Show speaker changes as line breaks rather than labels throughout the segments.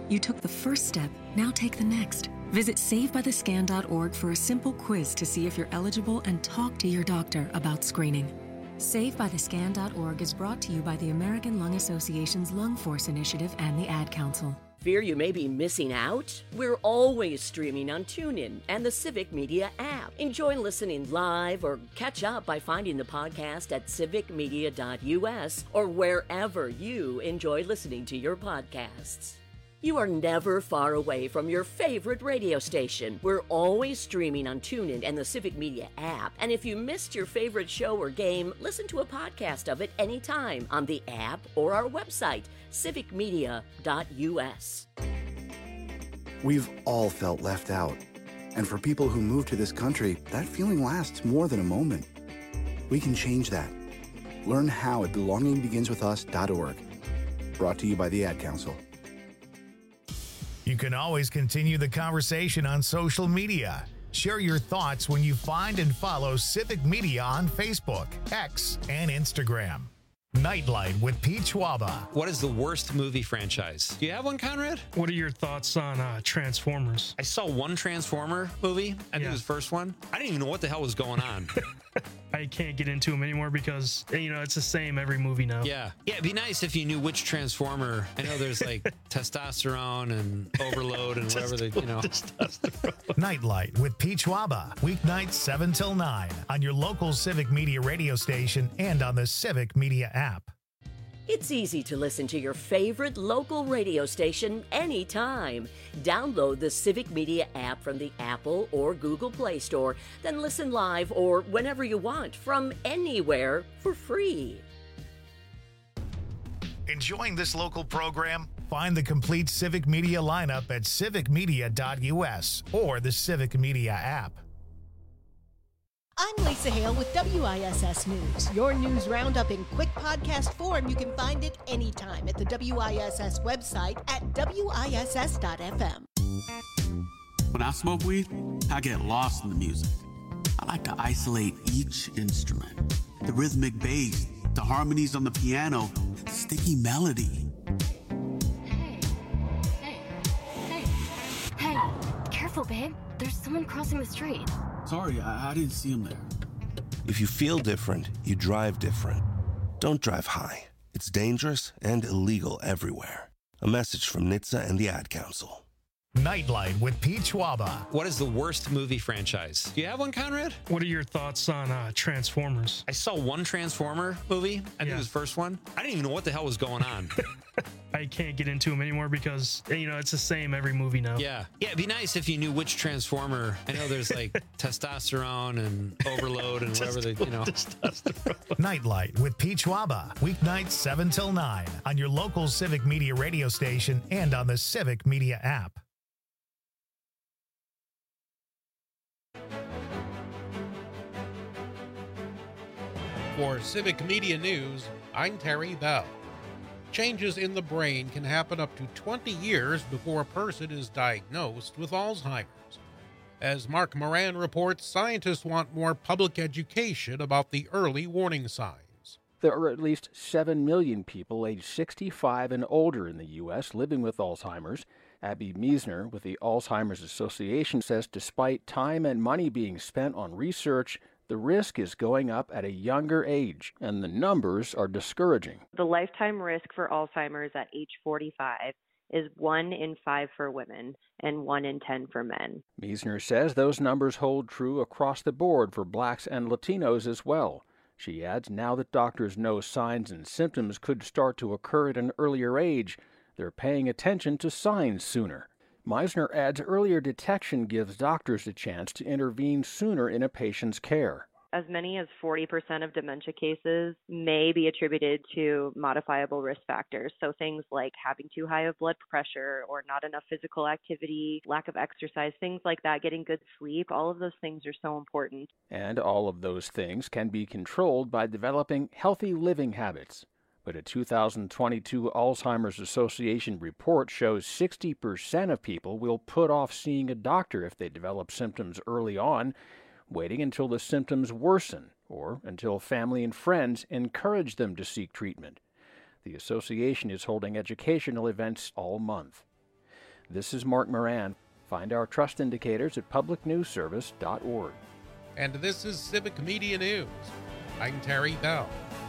You took the first step, now take the next. Visit SaveByTheScan.org for a simple quiz to see if you're eligible and talk to your doctor about screening. SaveByTheScan.org is brought to you by the American Lung Association's Lung Force Initiative and the Ad Council.
Fear you may be missing out? We're always streaming on TuneIn and the Civic Media app. Enjoy listening live or catch up by finding the podcast at civicmedia.us or wherever you enjoy listening to your podcasts. You are never far away from your favorite radio station. We're always streaming on TuneIn and the Civic Media app. And if you missed your favorite show or game, listen to a podcast of it anytime on the app or our website, civicmedia.us.
We've all felt left out. And for people who move to this country, that feeling lasts more than a moment. We can change that. Learn how at belongingbeginswithus.org. Brought to you by the Ad Council.
You can always continue the conversation on social media. Share your thoughts when you find and follow Civic Media on Facebook, X, and Instagram. Nightlight with Pete Schwaba.
What is the worst movie franchise? Do you have one, Conrad?
What are your thoughts on Transformers?
I saw one Transformer movie. I think it was the first one. I didn't even know what the hell was going on.
I can't get into them anymore because, it's the same every movie now.
Yeah, it'd be nice if you knew which Transformer. I know there's like testosterone and overload and whatever
Nightlight with Pete Schwaba. Weeknights 7 till 9 on your local Civic Media radio station and on the Civic Media app.
It's easy to listen to your favorite local radio station anytime. Download the Civic Media app from the Apple or Google Play Store, then listen live or whenever you want from anywhere for free.
Enjoying this local program? Find the complete Civic Media lineup at civicmedia.us or the Civic Media app.
I'm Lisa Hale with WISS News. Your news roundup in quick podcast form. You can find it anytime at the WISS website at WISS.FM.
When I smoke weed, I get lost in the music. I like to isolate each instrument. The rhythmic bass, the harmonies on the piano, the sticky melody.
Hey, careful, babe. There's someone crossing the street.
Sorry, I didn't see him there.
If you feel different, you drive different. Don't drive high. It's dangerous and illegal everywhere. A message from NHTSA and the Ad Council.
Nightlight with Pete Schwaba.
What is the worst movie franchise? Do you have one, Conrad?
What are your thoughts on Transformers?
I saw one Transformer movie. I think it was the first one. I didn't even know what the hell was going on.
I can't get into them anymore because, it's the same every movie now.
Yeah, it'd be nice if you knew which Transformer. I know there's like testosterone and overload and whatever
Nightlight with Pete Schwaba. Weeknights 7 till 9 on your local Civic Media radio station and on the Civic Media app.
For Civic Media News, I'm Terry Bell. Changes in the brain can happen up to 20 years before a person is diagnosed with Alzheimer's. As Mark Moran reports, scientists want more public education about the early warning signs.
There are at least 7 million people aged 65 and older in the U.S. living with Alzheimer's. Abby Meisner with the Alzheimer's Association says despite time and money being spent on research, the risk is going up at a younger age, and the numbers are discouraging.
The lifetime risk for Alzheimer's at age 45 is 1 in 5 for women and 1 in 10 for men.
Meisner says those numbers hold true across the board for blacks and Latinos as well. She adds now that doctors know signs and symptoms could start to occur at an earlier age, they're paying attention to signs sooner. Meisner adds earlier detection gives doctors a chance to intervene sooner in a patient's care.
As many as 40% of dementia cases may be attributed to modifiable risk factors. So things like having too high of blood pressure or not enough physical activity, lack of exercise, things like that, getting good sleep, all of those things are so important.
And all of those things can be controlled by developing healthy living habits. But a 2022 Alzheimer's Association report shows 60% of people will put off seeing a doctor if they develop symptoms early on, waiting until the symptoms worsen or until family and friends encourage them to seek treatment. The association is holding educational events all month. This is Mark Moran. Find our trust indicators at publicnewsservice.org.
And this is Civic Media News. I'm Terry Bell.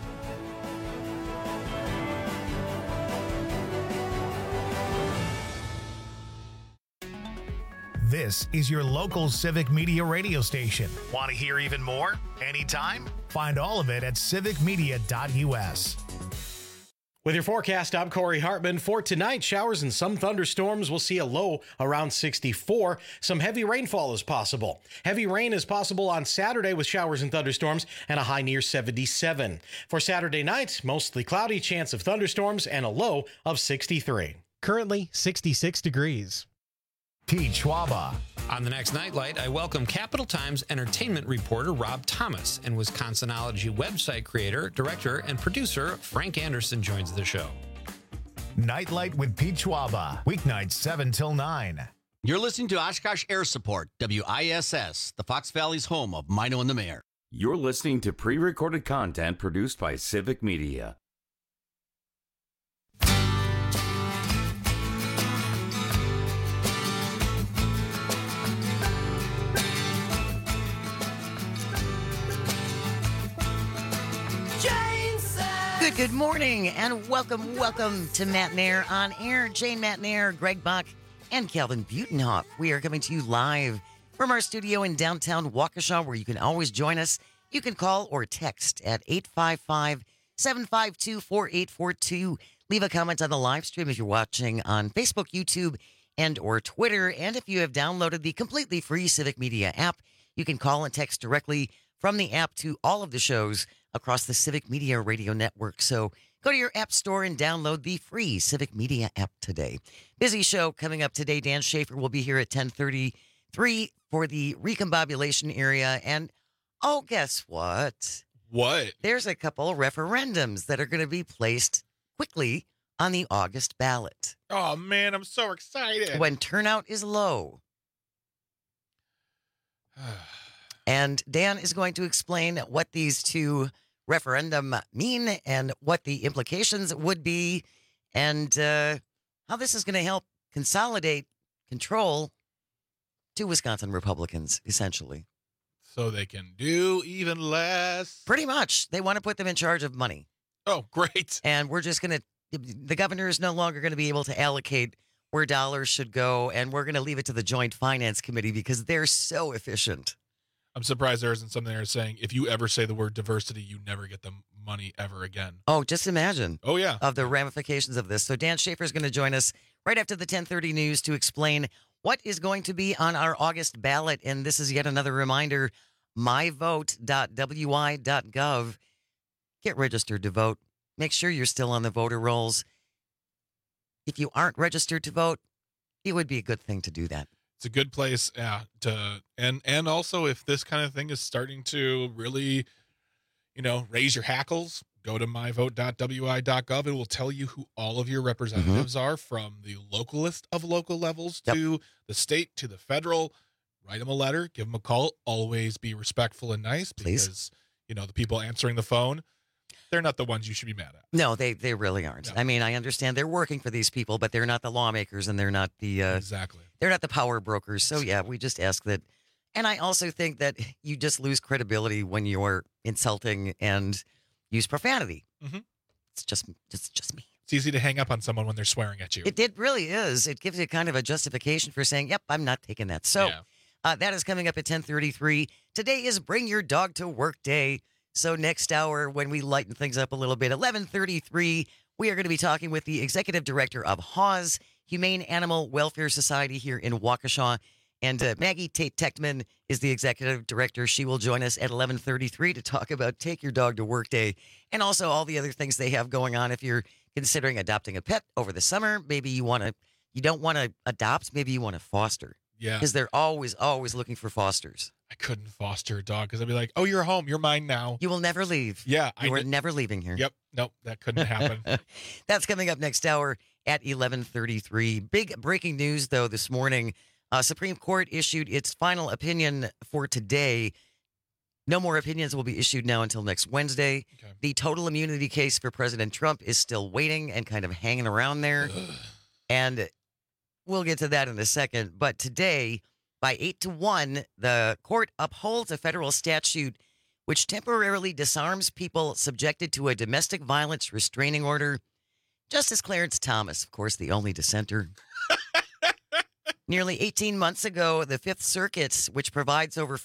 This is your local Civic Media radio station. Want to hear even more? Anytime? Find all of it at civicmedia.us.
With your forecast, I'm Corey Hartman. For tonight, showers and some thunderstorms. We'll see a low around 64. Some heavy rainfall is possible. Heavy rain is possible on Saturday with showers and thunderstorms and a high near 77. For Saturday night, mostly cloudy, chance of thunderstorms and a low of 63.
Currently 66 degrees.
Pete Schwaba.
On the next Nightlight, I welcome Capital Times entertainment reporter Rob Thomas and Wisconsinology website creator, director, and producer Frank Anderson joins the show.
Nightlight with Pete Schwaba, weeknights 7 till 9.
You're listening to Oshkosh Air Support, WISS, the Fox Valley's home of Mino and the Mayor.
You're listening to pre-recorded content produced by Civic Media.
Good morning, and welcome to Matt Nair on Air. Jane Matt Nair, Greg Bach, and Calvin Butenhoff. We are coming to you live from our studio in downtown Waukesha, where you can always join us. You can call or text at 855-752-4842. Leave a comment on the live stream if you're watching on Facebook, YouTube, and or Twitter. And if you have downloaded the completely free Civic Media app, you can call and text directly from the app to all of the shows across the Civic Media Radio Network. So go to your app store and download the free Civic Media app today. Busy show coming up today. Dan Schaefer will be here at 10:33 for the recombobulation area. And, oh, guess what?
What?
There's a couple referendums that are going to be placed quickly on the August ballot.
Oh, man, I'm so excited.
When turnout is low. And Dan is going to explain what these two referendum mean and what the implications would be and how this is going to help consolidate control to Wisconsin Republicans, essentially.
So they can do even less?
Pretty much. They want to put them in charge of money.
Oh, great.
And we're just going to, the governor is no longer going to be able to allocate where dollars should go, and we're going to leave it to the Joint Finance Committee because they're so efficient.
I'm surprised there isn't something there saying if you ever say the word diversity, you never get the money ever again.
Oh, just imagine.
Oh, yeah.
Of the ramifications of this. So Dan Schaefer is going to join us right after the 10:30 news to explain what is going to be on our August ballot. And this is yet another reminder, myvote.wi.gov. Get registered to vote. Make sure you're still on the voter rolls. If you aren't registered to vote, it would be a good thing to do that.
It's a good place and also if this kind of thing is starting to really, raise your hackles, go to myvote.wi.gov. It will tell you who all of your representatives are, from the localist of local levels to the state to the federal. Write them a letter, give them a call. Always be respectful and nice because, the people answering the phone, they're not the ones you should be mad at.
No, they really aren't. No. I mean, I understand they're working for these people, but they're not the lawmakers and they're not the
exactly.
They're not the power brokers. So yeah, we just ask that. And I also think that you just lose credibility when you're insulting and use profanity.
Mm-hmm.
It's just me.
It's easy to hang up on someone when they're swearing at you.
It really is. It gives you kind of a justification for saying, "Yep, I'm not taking that." So that is coming up at 10:33. Today is Bring Your Dog to Work Day. So next hour, when we lighten things up a little bit, 11:33, we are going to be talking with the executive director of HAWS, Humane Animal Welfare Society here in Waukesha. And Maggie Tate-Techtman is the executive director. She will join us at 11:33 to talk about Take Your Dog to Work Day and also all the other things they have going on. If you're considering adopting a pet over the summer, maybe you don't want to adopt, maybe you want to foster.
Yeah.
Because they're always looking for fosters.
I couldn't foster a dog because I'd be like, oh, you're home. You're mine now.
You will never leave.
Yeah.
You are never leaving here.
Yep. Nope. That couldn't happen.
That's coming up next hour at 11:33. Big breaking news, though, this morning. Supreme Court issued its final opinion for today. No more opinions will be issued now until next Wednesday.
Okay.
The total immunity case for President Trump is still waiting and kind of hanging around there. And we'll get to that in a second. But today, by 8-1, the court upholds a federal statute which temporarily disarms people subjected to a domestic violence restraining order. Justice Clarence Thomas, of course, the only dissenter. Nearly 18 months ago, the Fifth Circuit, which presides over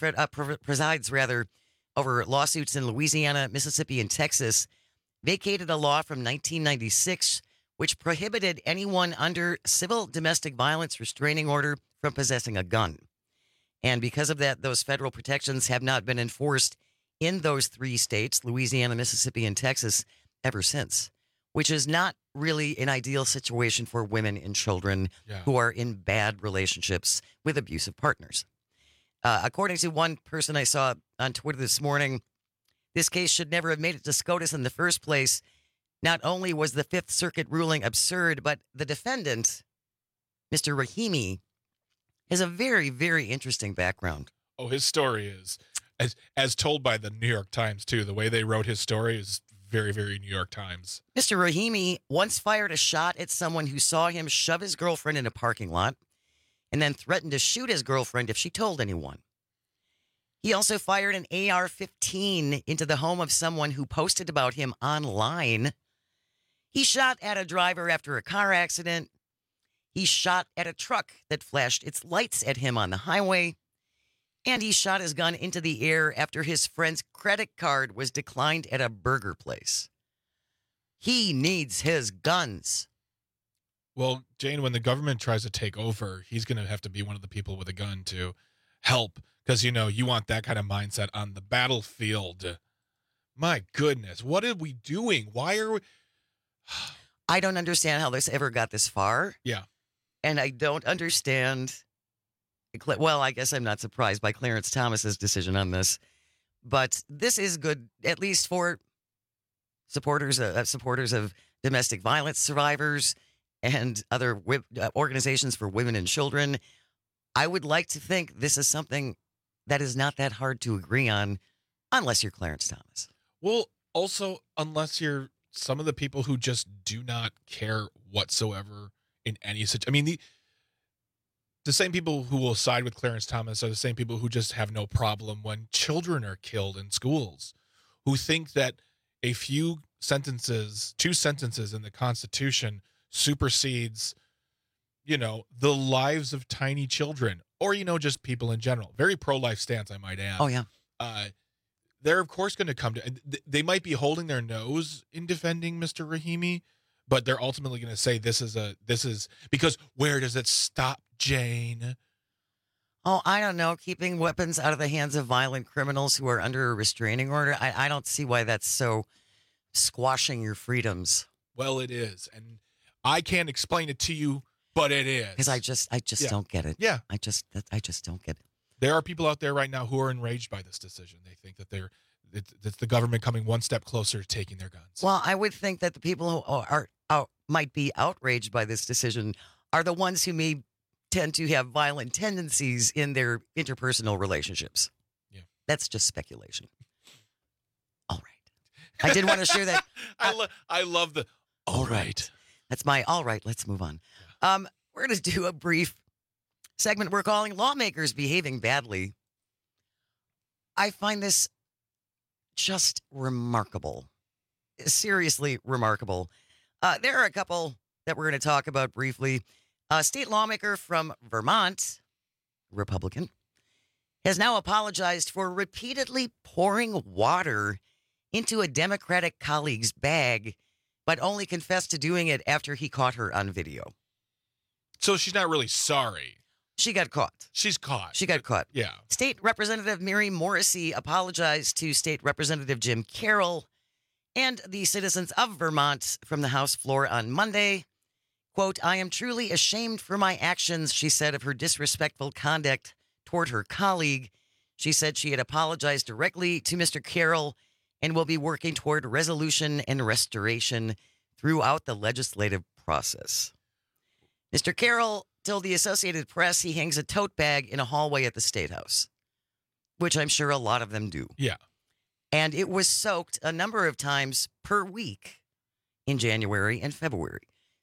lawsuits in Louisiana, Mississippi, and Texas, vacated a law from 1996 which prohibited anyone under civil domestic violence restraining order from possessing a gun. And because of that, those federal protections have not been enforced in those 3 states, Louisiana, Mississippi, and Texas, ever since, which is not really an ideal situation for women and children who are in bad relationships with abusive partners. According to one person I saw on Twitter this morning, this case should never have made it to SCOTUS in the first place. Not only was the Fifth Circuit ruling absurd, but the defendant, Mr. Rahimi, has a very, very interesting background.
Oh, his story is, as told by the New York Times, too. The way they wrote his story is very, very New York Times.
Mr. Rahimi once fired a shot at someone who saw him shove his girlfriend in a parking lot and then threatened to shoot his girlfriend if she told anyone. He also fired an AR-15 into the home of someone who posted about him online. He shot at a driver after a car accident. He shot at a truck that flashed its lights at him on the highway. And he shot his gun into the air after his friend's credit card was declined at a burger place. He needs his guns.
Well, Jane, when the government tries to take over, he's going to have to be one of the people with a gun to help. Because, you want that kind of mindset on the battlefield. My goodness, what are we doing? Why are we...
I don't understand how this ever got this far.
Yeah.
And I don't understand... Well, I guess I'm not surprised by Clarence Thomas's decision on this. But this is good, at least for supporters of domestic violence survivors and other organizations for women and children. I would like to think this is something that is not that hard to agree on, unless you're Clarence Thomas.
Well, also, unless you're some of the people who just do not care whatsoever in any situation. I mean, the same people who will side with Clarence Thomas are the same people who just have no problem when children are killed in schools, who think that a few sentences, 2 sentences in the Constitution supersedes, the lives of tiny children or, just people in general. Very pro-life stance, I might add.
Oh, yeah.
They're, of course, going to come to... They might be holding their nose in defending Mr. Rahimi, but they're ultimately going to say this is... Because where does it stop, Jane?
Oh, I don't know. Keeping weapons out of the hands of violent criminals who are under a restraining order. I don't see why that's so squashing your freedoms.
Well, it is. And I can't explain it to you, but it is.
Because I just don't get it.
Yeah.
I just don't get it.
There are people out there right now who are enraged by this decision. They think that it's the government coming one step closer to taking their guns.
Well, I would think that the people who might be outraged by this decision are the ones who may tend to have violent tendencies in their interpersonal relationships.
Yeah.
That's just speculation. All right. I did want to share that.
I love the all right.
That's my all right. Let's move on. We're going to do a brief segment we're calling Lawmakers Behaving Badly. I find this just remarkable. Seriously remarkable. There are a couple that we're going to talk about briefly. A state lawmaker from Vermont, Republican, has now apologized for repeatedly pouring water into a Democratic colleague's bag, but only confessed to doing it after he caught her on video.
So she's not really sorry.
She got caught.
She's caught.
She got caught.
Yeah.
State Representative Mary Morrissey apologized to State Representative Jim Carroll and the citizens of Vermont from the House floor on Monday. Quote, "I am truly ashamed for my actions," she said, of her disrespectful conduct toward her colleague. She said she had apologized directly to Mr. Carroll and will be working toward resolution and restoration throughout the legislative process. Mr. Carroll told the Associated Press he hangs a tote bag in a hallway at the State House, which I'm sure a lot of them do.
Yeah.
And it was soaked a number of times per week in January and February.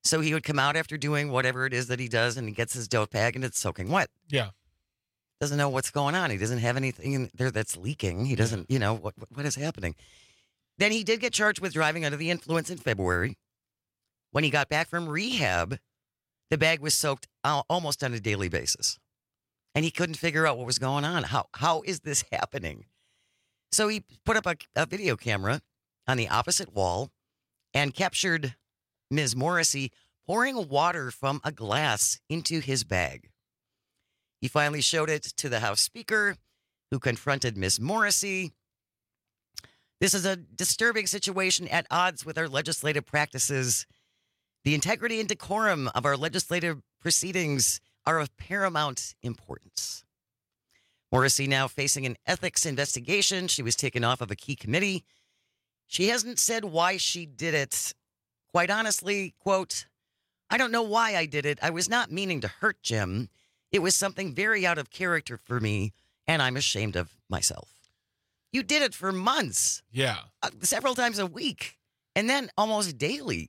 So he would come out after doing whatever it is that he does, and he gets his dope bag, and it's soaking wet.
Yeah.
Doesn't know what's going on. He doesn't have anything in there that's leaking. He doesn't, what is happening. Then he did get charged with driving under the influence in February. When he got back from rehab, the bag was soaked almost on a daily basis. And he couldn't figure out what was going on. How is this happening? So he put up a video camera on the opposite wall and captured Ms. Morrissey pouring water from a glass into his bag. He finally showed it to the House Speaker, who confronted Ms. Morrissey. This is a disturbing situation at odds with our legislative practices. The integrity and decorum of our legislative proceedings are of paramount importance. Morrissey now facing an ethics investigation. She was taken off of a key committee. She hasn't said why she did it. Quite honestly, quote, "I don't know why I did it. I was not meaning to hurt Jim. It was something very out of character for me, and I'm ashamed of myself." You did it for months.
Yeah.
Several times a week, and then almost daily.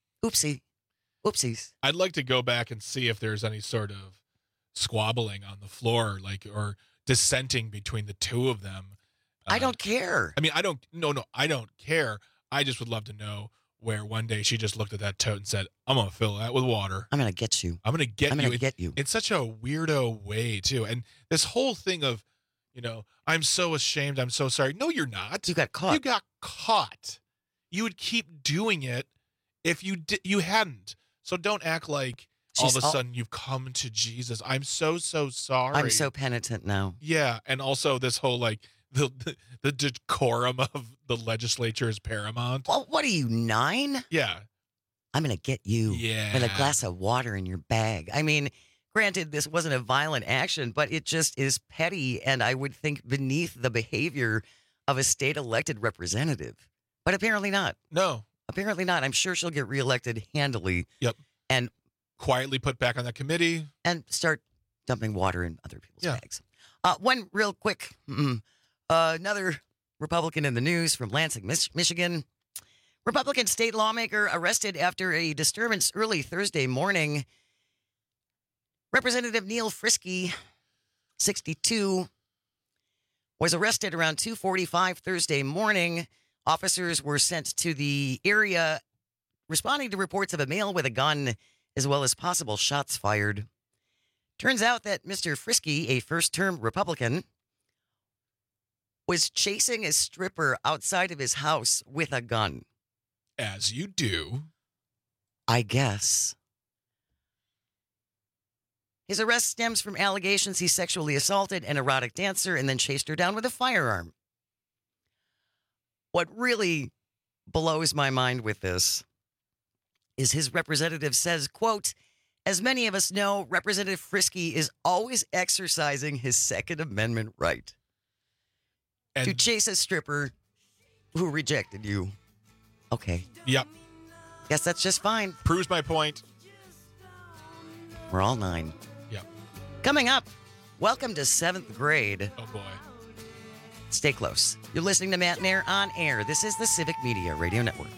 Oopsies.
I'd like to go back and see if there's any sort of squabbling on the floor, or dissenting between the two of them.
I don't care.
I mean, I don't care. I just would love to know where one day she just looked at that tote and said, "I'm going to fill that with water.
I'm going to get you.
I'm going to get you.
Get you."
In such a weirdo way, too. And this whole thing of, I'm so ashamed. I'm so sorry. No, you're not.
You got caught.
You got caught. You would keep doing it if you hadn't. So don't act like all of a sudden you've come to Jesus. I'm so sorry.
I'm so penitent now.
Yeah. And also this whole the decorum of the legislature is paramount.
Well, what are you, 9?
Yeah.
I'm going to get you.
Yeah.
With a glass of water in your bag. I mean, granted, this wasn't a violent action, but it just is petty, and I would think beneath the behavior of a state elected representative. But apparently not.
No.
Apparently not. I'm sure she'll get reelected handily.
Yep.
And
quietly put back on that committee.
And start dumping water in other people's bags. One real quick, another Republican in the news from Lansing, Michigan. Republican state lawmaker arrested after a disturbance early Thursday morning. Representative Neil Frisky, 62, was arrested around 2:45 Thursday morning. Officers were sent to the area responding to reports of a male with a gun, as well as possible shots fired. Turns out that Mr. Frisky, a first-term Republican, was chasing a stripper outside of his house with a gun.
As you do.
I guess. His arrest stems from allegations he sexually assaulted an erotic dancer and then chased her down with a firearm. What really blows my mind with this is his representative says, quote, "As many of us know, Representative Frisky is always exercising his Second Amendment right to chase a stripper who rejected you." Okay.
Yep.
Guess that's just fine.
Proves my point.
We're all 9.
Yep.
Coming up, welcome to 7th grade.
Oh, boy.
Stay close. You're listening to Matt and Air on air. This is the Civic Media Radio Network.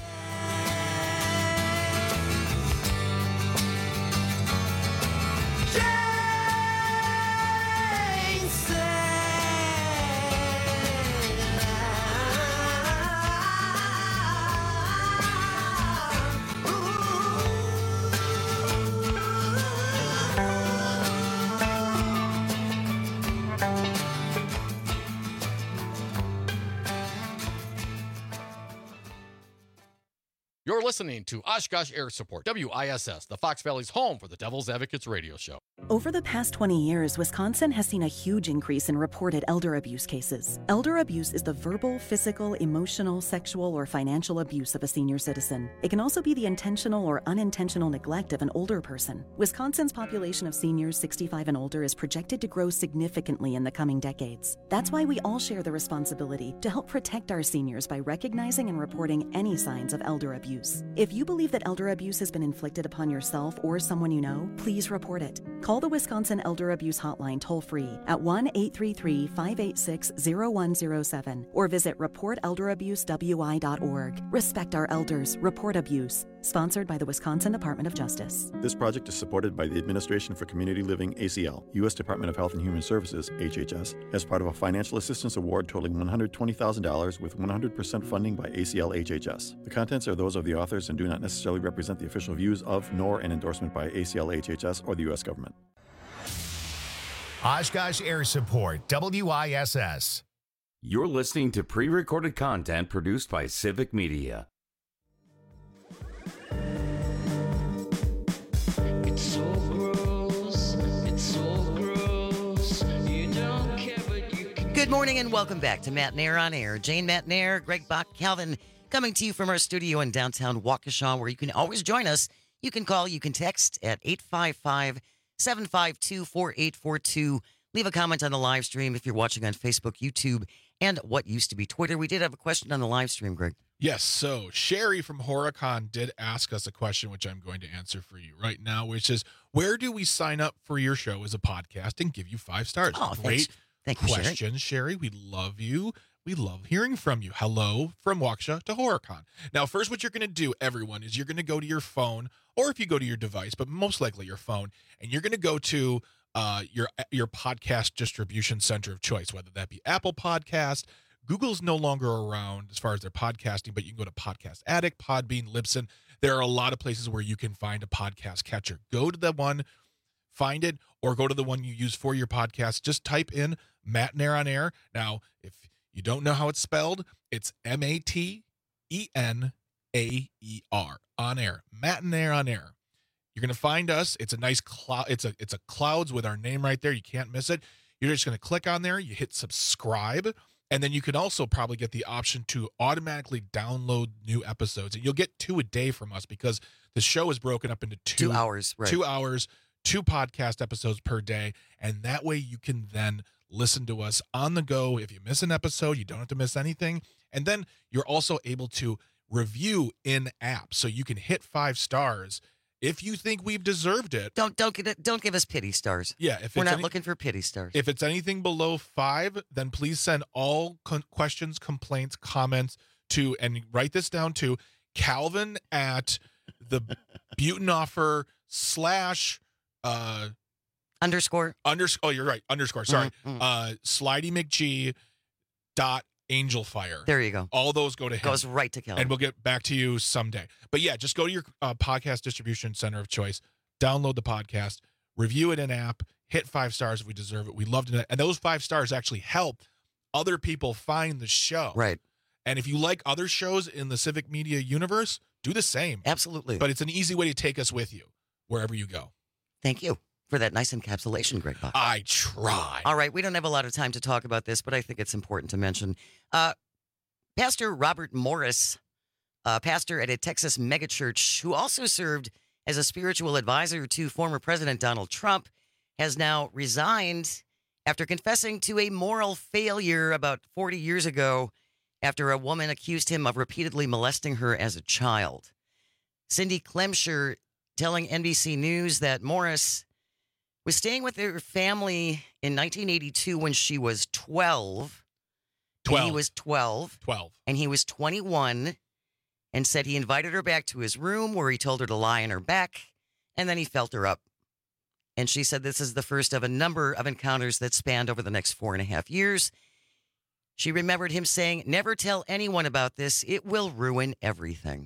You're listening to Oshkosh Air Support, WISS, the Fox Valley's home for the Devil's Advocates radio show.
Over the past 20 years, Wisconsin has seen a huge increase in reported elder abuse cases. Elder abuse is the verbal, physical, emotional, sexual, or financial abuse of a senior citizen. It can also be the intentional or unintentional neglect of an older person. Wisconsin's population of seniors 65 and older is projected to grow significantly in the coming decades. That's why we all share the responsibility to help protect our seniors by recognizing and reporting any signs of elder abuse. abuse. If you believe that elder abuse has been inflicted upon yourself or someone you know, please report it. Call the Wisconsin Elder Abuse Hotline toll-free at 1-833-586-0107 or visit reportelderabusewI.org. Respect our elders. Report abuse. Sponsored by the Wisconsin Department of Justice.
This project is supported by the Administration for Community Living, ACL, U.S. Department of Health and Human Services, HHS, as part of a financial assistance award totaling $120,000 with 100% funding by ACL HHS. The contents are those of the authors and do not necessarily represent the official views of nor an endorsement by ACL HHS or the U.S. government.
Oshkosh Air Support, WISS.
You're listening to pre-recorded content produced by Civic Media.
It's so gross. It's so gross. You don't care, but you can.
Good morning and welcome back to Matt Nair on Air. Jane Matt Nair, Greg Bach, Calvin, coming to you from our studio in downtown Waukesha, where you can always join us. You can call, you can text at 855-752-4842. Leave a comment on the live stream if you're watching on Facebook, YouTube, and what used to be Twitter. We did have a question on the live stream, Greg.
Yes, so Sherry from Horicon did ask us a question, which I'm going to answer for you right now, which is, where do we sign up for your show as a podcast and give you 5 stars?
Oh,
Great
Thank you,
question, Sherry. We love you. We love hearing from you. Hello from Waukesha to Horicon. Now, first, what you're going to do, everyone, is you're going to go to your phone, or if you go to your device, but most likely your phone, and you're going to go to your podcast distribution center of choice, whether that be Apple Podcast. Google's no longer around as far as their podcasting, but you can go to Podcast Addict, Podbean, Libsyn. There are a lot of places where you can find a podcast catcher. Go to the one, find it, or go to the one you use for your podcast. Just type in Matt Nair on Air. Now, if you don't know how it's spelled, it's MATENAER on Air. Matt Nair on Air. You're going to find us. It's a nice cloud. It's a clouds with our name right there. You can't miss it. You're just going to click on there. You hit subscribe. And then you can also probably get the option to automatically download new episodes. And you'll get 2 a day from us because the show is broken up into 2
hours, right?
2 hours, 2 podcast episodes per day. And that way you can then listen to us on the go. If you miss an episode, you don't have to miss anything. And then you're also able to review in app. So you can hit 5 stars if you think we've deserved it.
Don't give us pity stars.
Yeah,
we're not looking for pity stars.
If it's anything below 5, then please send all questions, complaints, comments to, and write this down to, Calvin at the Butenhofer /
underscore.
Oh, you're right. Underscore. Sorry. Slidey McGee .angelfire.
There you go.
All those go to him.
Goes right to Calvin.
And we'll get back to you someday. But yeah, just go to your podcast distribution center of choice, download the podcast, review it in app, hit 5 stars if we deserve it. We loved it. And those 5 stars actually help other people find the show.
Right.
And if you like other shows in the Civic Media universe, do the same.
Absolutely.
But it's an easy way to take us with you wherever you go.
Thank you for that nice encapsulation, Greg Bach.
I try.
All right, we don't have a lot of time to talk about this, but I think it's important to mention. Pastor Robert Morris, pastor at a Texas megachurch who also served as a spiritual advisor to former President Donald Trump, has now resigned after confessing to a moral failure about 40 years ago after a woman accused him of repeatedly molesting her as a child. Cindy Klemscher telling NBC News that Morris was staying with her family in 1982 when she was 12. He was 12. And he was 21, and said he invited her back to his room where he told her to lie on her back, and then he felt her up. And she said this is the first of a number of encounters that spanned over the next 4.5 years. She remembered him saying, "Never tell anyone about this. It will ruin everything."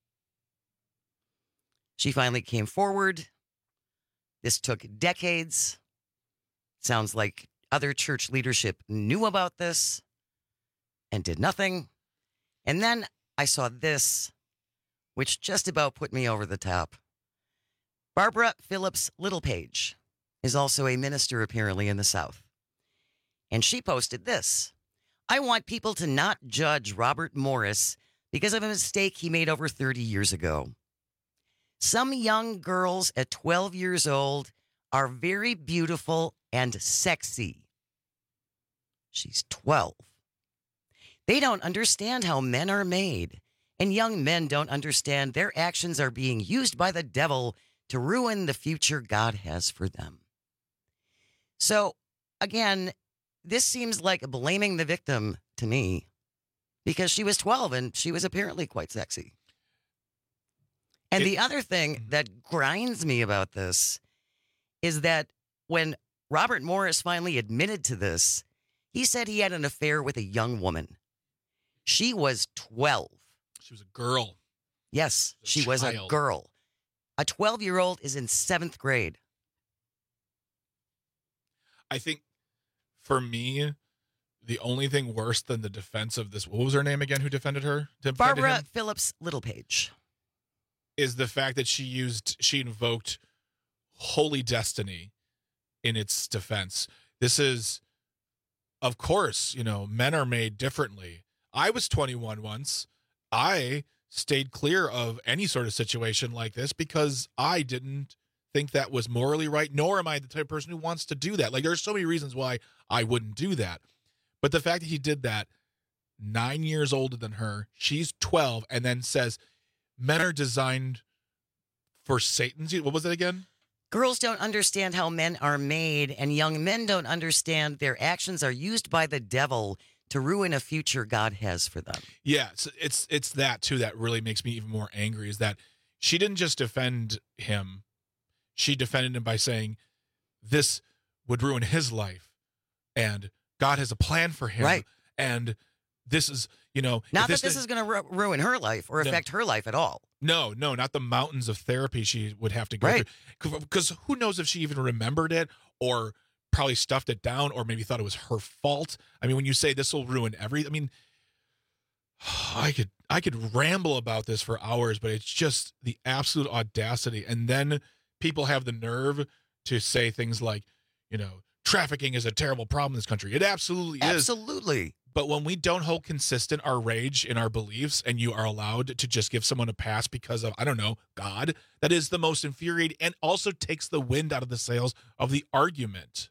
She finally came forward. This took decades. Sounds like other church leadership knew about this and did nothing. And then I saw this, which just about put me over the top. Barbara Phillips Littlepage is also a minister, apparently, in the South. And she posted this: "I want people to not judge Robert Morris because of a mistake he made over 30 years ago. Some young girls at 12 years old are very beautiful and sexy." She's 12. "They don't understand how men are made, and young men don't understand their actions are being used by the devil to ruin the future God has for them. So, again, this seems like blaming the victim to me because she was 12 and she was apparently quite sexy. And the other thing that grinds me about this is that when Robert Morris finally admitted to this, he said he had an affair with a young woman. She was 12.
She was a girl.
Yes, she was a girl. A 12-year-old is in 7th grade.
I think for me, the only thing worse than the defense of this, what was her name again? Who defended her?
Barbara Phillips Littlepage.
Is the fact that she invoked holy destiny in its defense. This is, of course, men are made differently. I was 21 once. I stayed clear of any sort of situation like this because I didn't think that was morally right, nor am I the type of person who wants to do that. Like, there's so many reasons why I wouldn't do that. But the fact that he did that, 9 years older than her, she's 12, and then says, men are designed for Satan's. What was it again?
Girls don't understand how men are made, and young men don't understand their actions are used by the devil to ruin a future God has for them.
Yeah, it's that, too, that really makes me even more angry, is that she didn't just defend him. She defended him by saying, this would ruin his life, and God has a plan for him.
Right.
And this is,
not that this is going to ruin her life or affect her life at all.
No, not the mountains of therapy she would have to go through. Because who knows if she even remembered it or probably stuffed it down or maybe thought it was her fault. I mean, when you say this will ruin everything, I mean, I could ramble about this for hours, but it's just the absolute audacity. And then people have the nerve to say things like, trafficking is a terrible problem in this country. It absolutely is.
Absolutely.
But when we don't hold consistent our rage in our beliefs and you are allowed to just give someone a pass because of, I don't know, God, that is the most infuriating and also takes the wind out of the sails of the argument.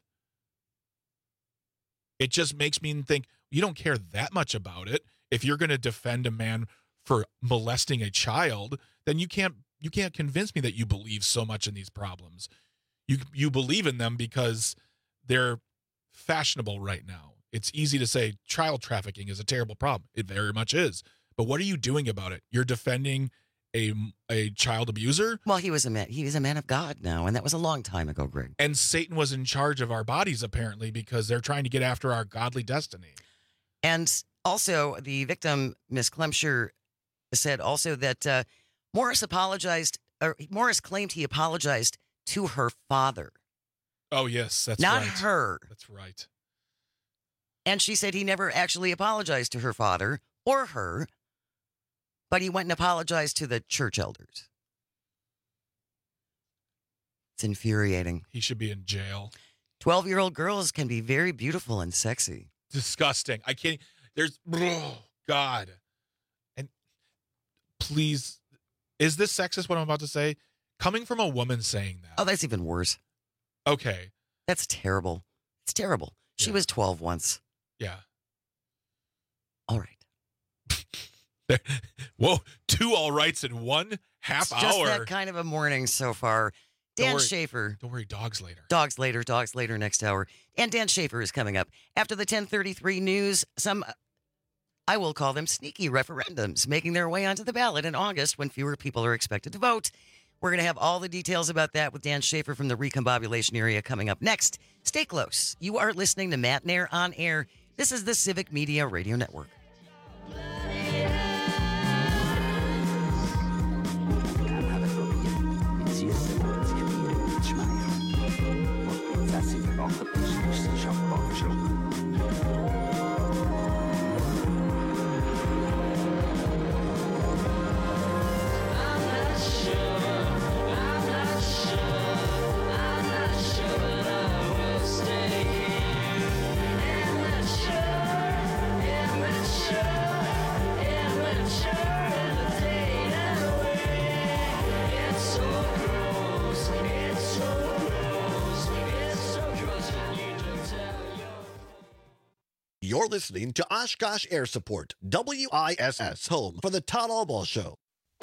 It just makes me think you don't care that much about it. If you're going to defend a man for molesting a child, then you can't convince me that you believe so much in these problems. You believe in them because they're fashionable right now. It's easy to say child trafficking is a terrible problem. It very much is. But what are you doing about it? You're defending a child abuser?
Well, he was a man of God now, and that was a long time ago, Greg.
And Satan was in charge of our bodies, apparently, because they're trying to get after our godly destiny.
And also, the victim, Miss Klemscher, said also that Morris claimed he apologized to her father.
Oh, yes, that's
not
right.
Not her.
That's right.
And she said he never actually apologized to her father or her, but he went and apologized to the church elders. It's infuriating.
He should be in jail.
12-year-old girls can be very beautiful and sexy.
Disgusting. I can't. God. And please, is this sexist what I'm about to say? Coming from a woman saying that.
Oh, that's even worse.
Okay.
That's terrible. It's terrible. She was 12 once.
Yeah.
All right.
Whoa, 2 all rights in 1 half hour.
Just that kind of a morning so far. Dan Schaefer.
Don't worry, dogs later.
Dogs later next hour. And Dan Schaefer is coming up. After the 10:33 news, some, I will call them sneaky referendums making their way onto the ballot in August when fewer people are expected to vote. We're going to have all the details about that with Dan Schaefer from the Recombobulation area coming up next. Stay close. You are listening to Matt Nair on Air. This is the Civic Media Radio Network.
You're listening to Oshkosh Air Support, WISS, home for the Todd Albaugh Show.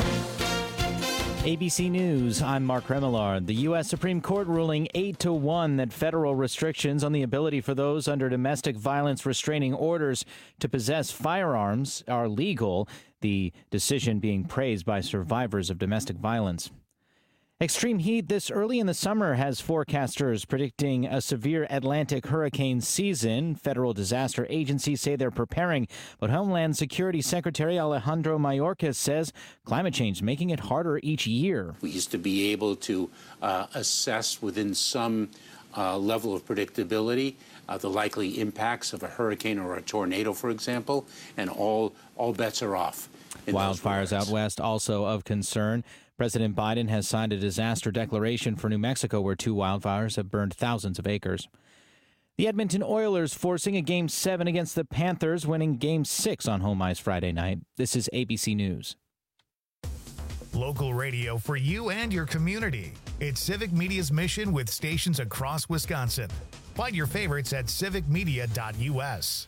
ABC News, I'm Mark Remillard. The U.S. Supreme Court ruling 8-1 that federal restrictions on the ability for those under domestic violence restraining orders to possess firearms are legal, the decision being praised by survivors of domestic violence. Extreme heat this early in the summer has forecasters predicting a severe Atlantic hurricane season. Federal disaster agencies say they're preparing, but Homeland Security Secretary Alejandro Mayorkas says climate change is making it harder each year.
We used to be able to assess within some level of predictability the likely impacts of a hurricane or a tornado, for example, and all bets are off.
Wildfires out west also of concern. President Biden has signed a disaster declaration for New Mexico, where 2 wildfires have burned thousands of acres. The Edmonton Oilers forcing a Game 7 against the Panthers, winning Game 6 on home ice Friday night. This is ABC News.
Local radio for you and your community. It's Civic Media's mission with stations across Wisconsin. Find your favorites at civicmedia.us.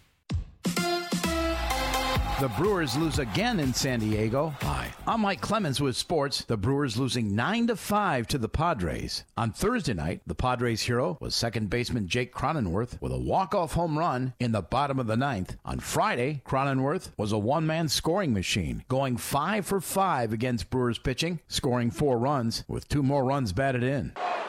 The Brewers lose again in San Diego. Hi, I'm Mike Clemens with sports. The Brewers losing 9-5 to the Padres. On Thursday night, the Padres hero was second baseman Jake Cronenworth with a walk-off home run in the bottom of the 9th. On Friday, Cronenworth was a one-man scoring machine, going 5 for 5 against Brewers pitching, scoring 4 runs with 2 more runs batted in.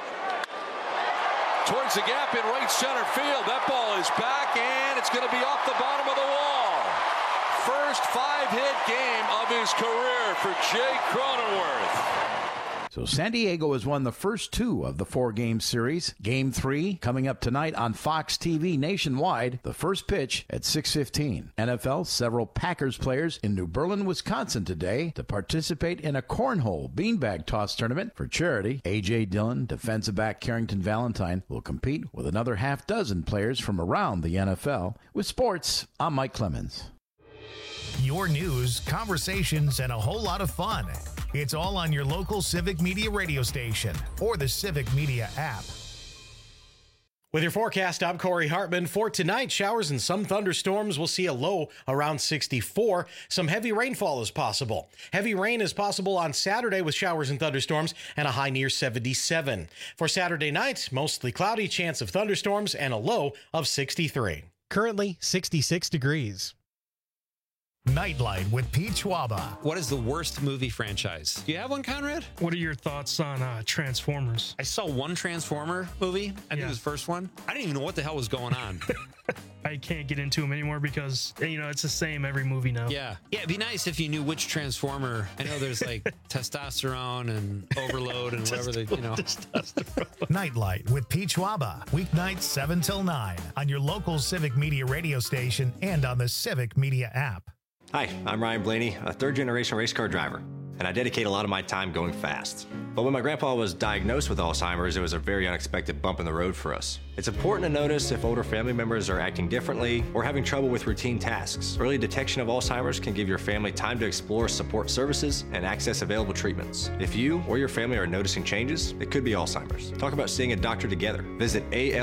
Towards the gap in right center field. That ball is back, and it's going to be off the bottom of the wall. First 5-hit game of his career for Jake Cronenworth.
So San Diego has won the first 2 of the 4-game series. Game 3 coming up tonight on Fox TV nationwide. The first pitch at 6:15. NFL, several Packers players in New Berlin, Wisconsin today to participate in a cornhole beanbag toss tournament for charity. A.J. Dillon, defensive back Carrington Valentine will compete with another half dozen players from around the NFL. With sports, I'm Mike Clemens.
Your news, conversations, and a whole lot of fun. It's all on your local Civic Media radio station or the Civic Media app.
With your forecast, I'm Corey Hartman. For tonight, showers and some thunderstorms. We'll see a low around 64. Some heavy rainfall is possible. Heavy rain is possible on Saturday with showers and thunderstorms and a high near 77. For Saturday night, mostly cloudy, chance of thunderstorms and a low of 63.
Currently 66 degrees.
Nightlight with Pete Schwaba.
What is the worst movie franchise? Do you have one, Conrad?
What are your thoughts on Transformers?
I saw one Transformer movie. I think it was the first one. I didn't even know what the hell was going on.
I can't get into them anymore because, it's the same every movie now.
Yeah, it'd be nice if you knew which Transformer. I know there's like testosterone and overload and whatever they,
Nightlight with Pete Schwaba. Weeknights 7 till 9 on your local Civic Media radio station and on the Civic Media app.
Hi, I'm Ryan Blaney, a third-generation race car driver, and I dedicate a lot of my time going fast. But when my grandpa was diagnosed with Alzheimer's, it was a very unexpected bump in the road for us. It's important to notice if older family members are acting differently or having trouble with routine tasks. Early detection of Alzheimer's can give your family time to explore support services and access available treatments. If you or your family are noticing changes, it could be Alzheimer's. Talk about seeing a doctor together. Visit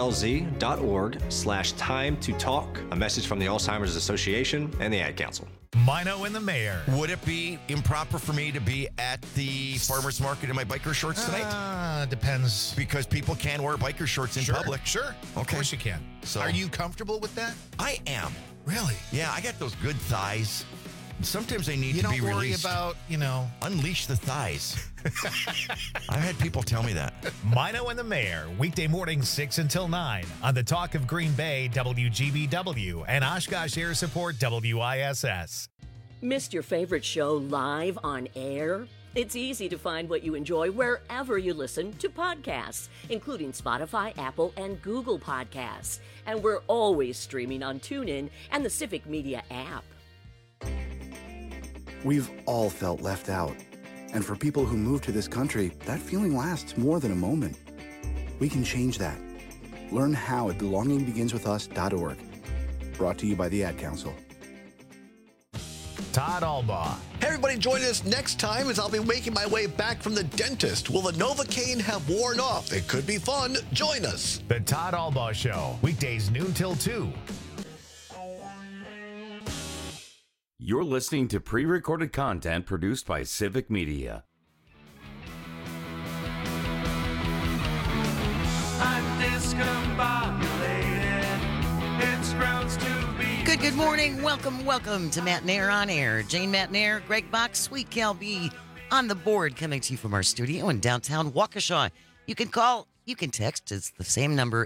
alz.org/time to talk. A message from the Alzheimer's Association and the Ad Council.
Mino and the Mayor.
Would it be improper for me to be at the farmer's market in my biker shorts tonight?
Depends.
Because people can wear biker shorts in public.
Sure.
Okay.
Of course you can.
So,
are you comfortable with that?
I am.
Really?
Yeah, I got those good thighs. Sometimes they need to be released.
You don't worry about,
unleash the thighs. I've had people tell me that.
Mino and the Mayor, weekday mornings 6 until 9 on the Talk of Green Bay, WGBW, and Oshkosh Air Support, WISS.
Missed your favorite show live on air? It's easy to find what you enjoy wherever you listen to podcasts, including Spotify, Apple, and Google Podcasts. And we're always streaming on TuneIn and the Civic Media app.
We've all felt left out. And for people who move to this country, that feeling lasts more than a moment. We can change that. Learn how at belongingbeginswithus.org. Brought to you by the Ad Council.
Todd Albaugh.
Hey, everybody, join us next time as I'll be making my way back from the dentist. Will the Novocaine have worn off? It could be fun. Join us.
The Todd Albaugh Show, weekdays noon till 2.
You're listening to pre-recorded content produced by Civic Media.
I'm discombobulated. It's grounds to be.
Good morning. Welcome to McNair on Air. Jane McNair, Greg Box, Sweet Cal B on the board, coming to you from our studio in downtown Waukesha. You can call, you can text. It's the same number,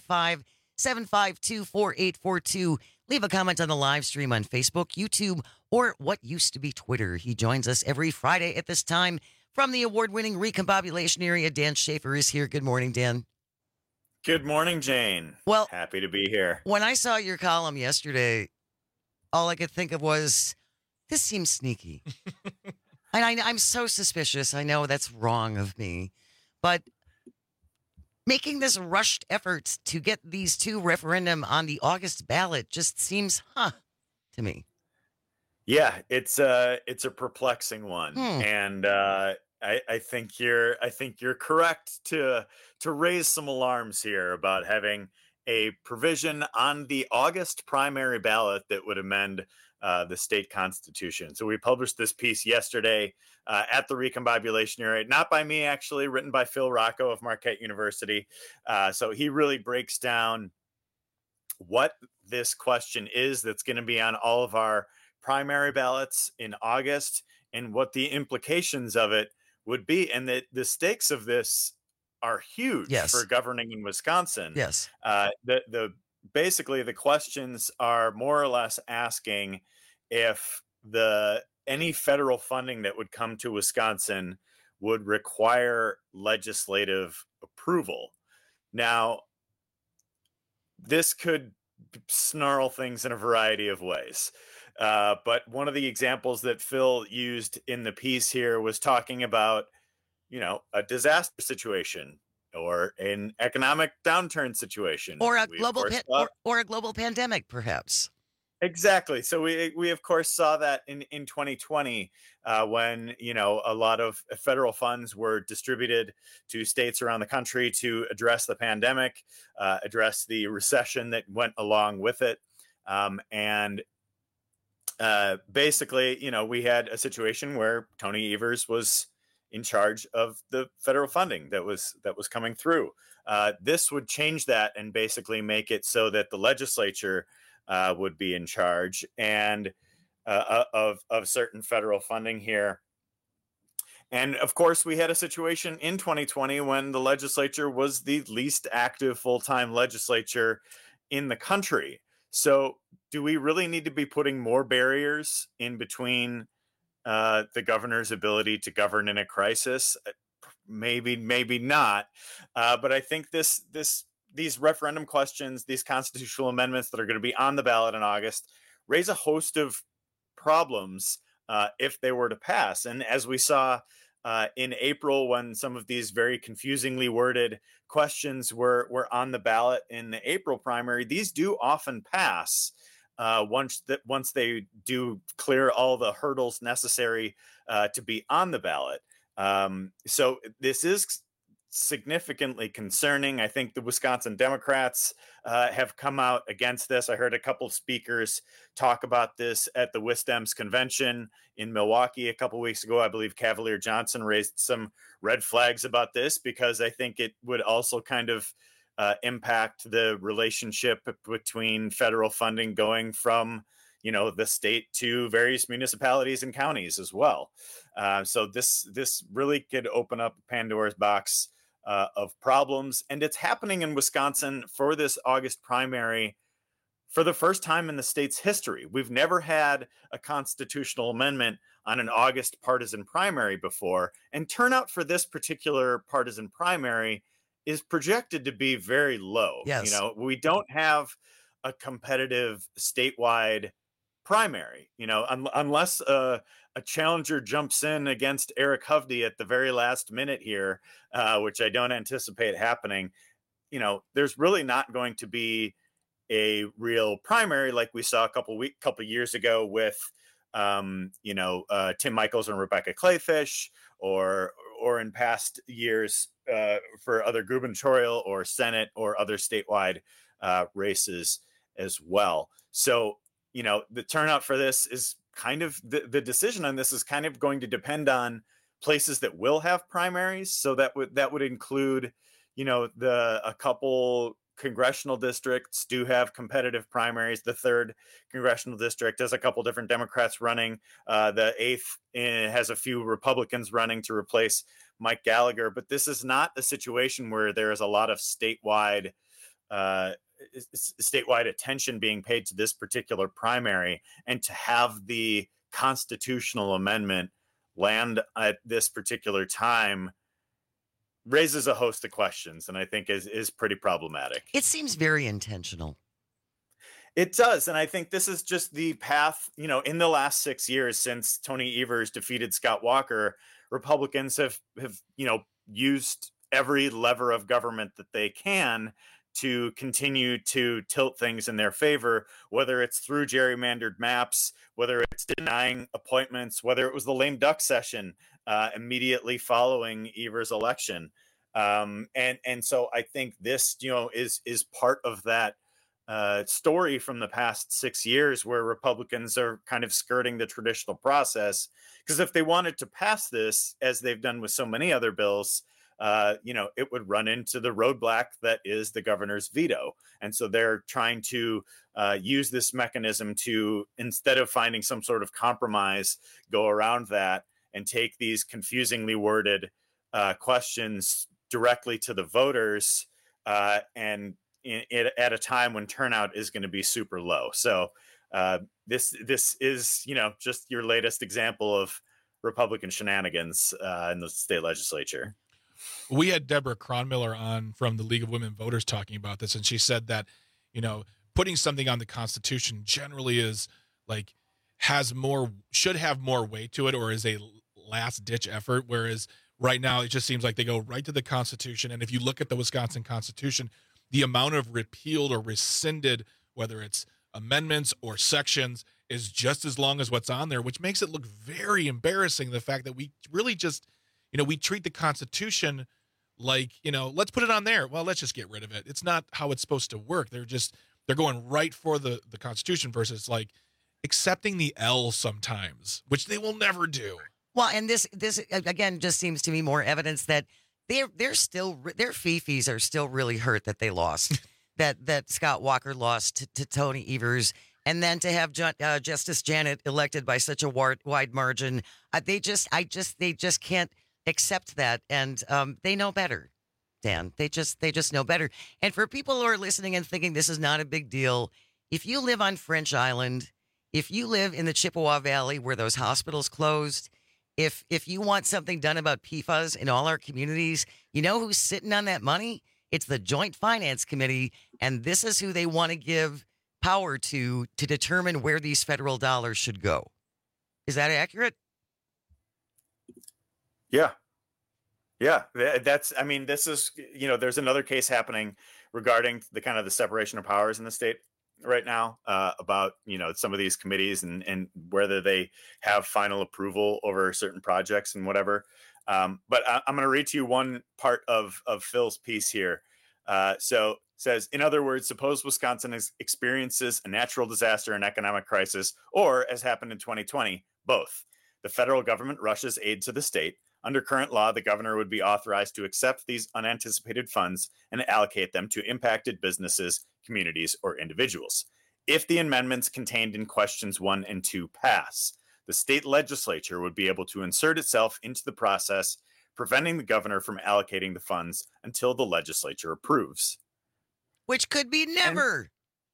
855-752-4842. Leave a comment on the live stream on Facebook, YouTube, or what used to be Twitter. He joins us every Friday at this time from the award-winning recombobulation area. Dan Schaefer is here. Good morning, Dan.
Good morning, Jane.
Well,
happy to be here.
When I saw your column yesterday, all I could think of was, this seems sneaky. And I'm so suspicious. I know that's wrong of me. But making this rushed effort to get these two referendum on the August ballot just seems, to me.
Yeah, it's a perplexing one, and I think you're correct to raise some alarms here about having a provision on the August primary ballot that would amend the state constitution. So we published this piece yesterday at the recombobulation area, not by me actually, written by Phil Rocco of Marquette University. So he really breaks down what this question is that's going to be on all of our primary ballots in August and what the implications of it would be. And the stakes of this are huge for governing in Wisconsin.
Yes.
Basically the questions are more or less asking if any federal funding that would come to Wisconsin would require legislative approval. Now, this could snarl things in a variety of ways. But one of the examples that Phil used in the piece here was talking about, a disaster situation or an economic downturn situation,
or a global pandemic, perhaps.
Exactly. So we of course saw that in 2020 when a lot of federal funds were distributed to states around the country to address the pandemic, address the recession that went along with it, and basically, we had a situation where Tony Evers was in charge of the federal funding that was coming through. This would change that and basically make it so that the legislature would be in charge and of certain federal funding here. And of course, we had a situation in 2020 when the legislature was the least active full-time legislature in the country. So do we really need to be putting more barriers in between the governor's ability to govern in a crisis? Maybe not. But I think these referendum questions, these constitutional amendments that are going to be on the ballot in August, raise a host of problems if they were to pass. And as we saw in April, when some of these very confusingly worded questions were on the ballot in the April primary, these do often pass once they do clear all the hurdles necessary to be on the ballot. So this is significantly concerning. I think the Wisconsin Democrats have come out against this. I heard a couple of speakers talk about this at the WisDems convention in Milwaukee a couple of weeks ago. I believe Cavalier Johnson raised some red flags about this because I think it would also kind of impact the relationship between federal funding going from the state to various municipalities and counties as well. So this really could open up Pandora's box of problems. And it's happening in Wisconsin for this August primary for the first time in the state's history. We've never had a constitutional amendment on an August partisan primary before. And turnout for this particular partisan primary is projected to be very low.
Yes.
We don't have a competitive statewide primary, unless a challenger jumps in against Eric Hovde at the very last minute here, which I don't anticipate happening. There's really not going to be a real primary like we saw a couple years ago with, Tim Michels and Rebecca Clayfish, or in past years for other gubernatorial or Senate or other statewide races as well. So, the turnout for this is kind of the decision on this is kind of going to depend on places that will have primaries. So that would include, a couple congressional districts do have competitive primaries. The 3rd congressional district has a couple different Democrats running. The 8th has a few Republicans running to replace Mike Gallagher. But this is not a situation where there is a lot of statewide attention being paid to this particular primary, and to have the constitutional amendment land at this particular time raises a host of questions, and I think is pretty problematic.
It seems very intentional.
It does, and I think this is just the path, in the last 6 years since Tony Evers defeated Scott Walker, Republicans have used every lever of government that they can to continue to tilt things in their favor, whether it's through gerrymandered maps, whether it's denying appointments, whether it was the lame duck session immediately following Evers' election. And so I think this, is part of that story from the past 6 years where Republicans are kind of skirting the traditional process. Because if they wanted to pass this, as they've done with so many other bills, it would run into the roadblock that is the governor's veto. And so they're trying to use this mechanism to, instead of finding some sort of compromise, go around that and take these confusingly worded questions directly to the voters and at a time when turnout is going to be super low. So this is, just your latest example of Republican shenanigans in the state legislature.
We had Deborah Cronmiller on from the League of Women Voters talking about this, and she said that, putting something on the Constitution generally should have more weight to it, or is a last ditch effort. Whereas right now it just seems like they go right to the Constitution. And if you look at the Wisconsin Constitution, the amount of repealed or rescinded, whether it's amendments or sections, is just as long as what's on there, which makes it look very embarrassing. The fact that we really just, we treat the Constitution like, let's put it on there. Well, let's just get rid of it. It's not how it's supposed to work. They're going right for the Constitution versus like accepting the L sometimes, which they will never do.
Well, and this again just seems to me more evidence that they're still, their fifis are still really hurt that they lost, that Scott Walker lost to Tony Evers, and then to have Justice Janet elected by such a wide margin, they just can't accept that, and they know better, Dan. They just know better. And for people who are listening and thinking this is not a big deal, if you live on French Island, if you live in the Chippewa Valley where those hospitals closed, if you want something done about PFAS in all our communities, you know who's sitting on that money? It's the Joint Finance Committee, and this is who they want to give power to determine where these federal dollars should go. Is that accurate?
Yeah. This is, there's another case happening regarding the kind of the separation of powers in the state right now about, some of these committees and whether they have final approval over certain projects and whatever. But I'm going to read to you one part of Phil's piece here. So says, in other words, suppose Wisconsin experiences a natural disaster and economic crisis, or as happened in 2020, both. The federal government rushes aid to the state. Under current law, the governor would be authorized to accept these unanticipated funds and allocate them to impacted businesses, communities, or individuals. If the amendments contained in questions 1 and 2 pass, the state legislature would be able to insert itself into the process, preventing the governor from allocating the funds until the legislature approves.
Which could be never.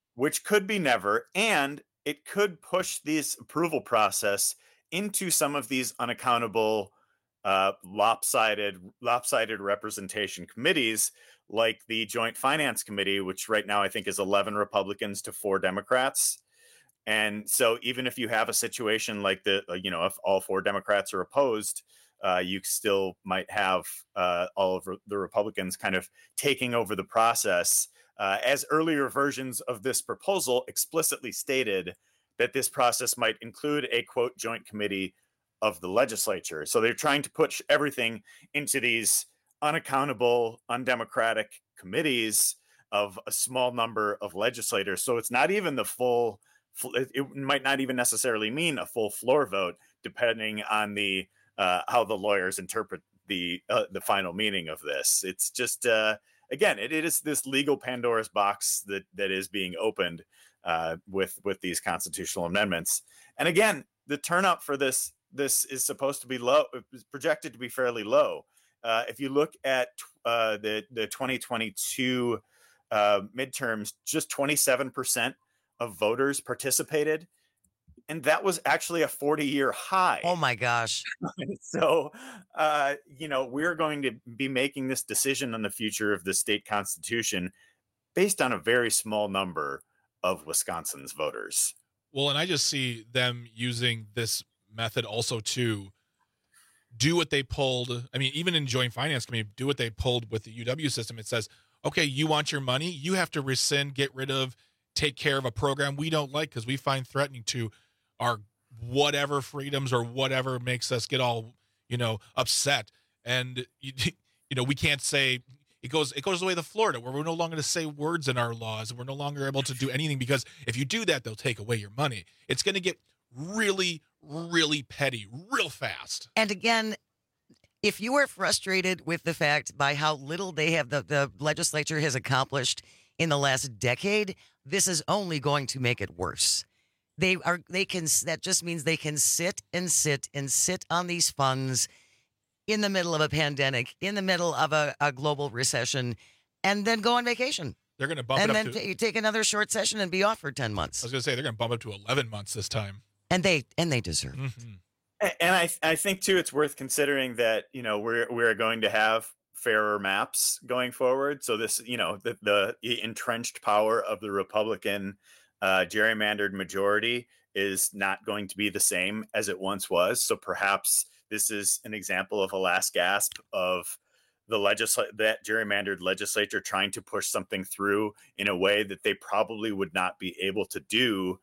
And it could push this approval process into some of these unaccountable lopsided representation committees like the Joint Finance Committee, which right now I think is 11 Republicans to 4 Democrats. And so even if you have a situation like if all 4 Democrats are opposed, you still might have all of the Republicans kind of taking over the process, as earlier versions of this proposal explicitly stated that this process might include a, quote, joint committee of the legislature. So they're trying to push everything into these unaccountable, undemocratic committees of a small number of legislators. So it's not even the full it might not even necessarily mean a full floor vote, depending on the how the lawyers interpret the final meaning of this. It's just again, it is this legal Pandora's box that is being opened with these constitutional amendments. And again, the turnout for this is supposed to be low, projected to be fairly low. If you look at the 2022 midterms, just 27% of voters participated. And that was actually a 40-year high.
Oh my gosh.
So, we're going to be making this decision on the future of the state constitution based on a very small number of Wisconsin's voters.
Well, and I just see them using this method also to do what they pulled. I mean, even in Joint Finance Committee, do what they pulled with the UW system. It says, okay, you want your money, you have to rescind, get rid of, take care of a program we don't like because we find threatening to our whatever freedoms or whatever makes us get all, upset. And, we can't say it goes the way of Florida, where we're no longer to say words in our laws. And we're no longer able to do anything because if you do that, they'll take away your money. It's going to get really, really petty real fast.
And again, if you are frustrated with the fact by how little they have, the legislature has accomplished in the last decade, this is only going to make it worse. That just means they can sit on these funds in the middle of a pandemic, in the middle of a global recession, and then go on vacation.
They're going to bump it up to
take another short session and be off for 10 months.
I was going to say they're going to bump up to 11 months this time.
And they deserve it.
Mm-hmm.
And I think too, it's worth considering that, we're going to have fairer maps going forward. So this, the entrenched power of the Republican gerrymandered majority is not going to be the same as it once was. So perhaps this is an example of a last gasp of that gerrymandered legislature trying to push something through in a way that they probably would not be able to do